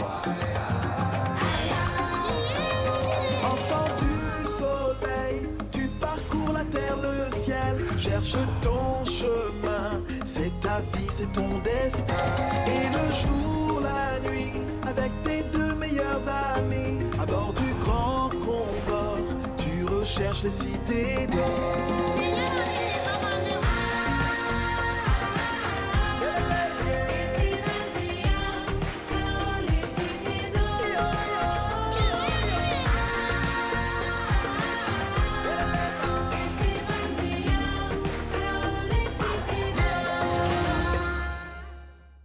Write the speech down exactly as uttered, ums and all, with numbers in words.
Enfant du soleil, tu parcours la terre, le ciel, cherche ton chemin. C'est ta vie, c'est ton destin. Et le jour, la nuit, avec tes deux meilleurs amis, à bord du grand combat, tu recherches les cités d'or.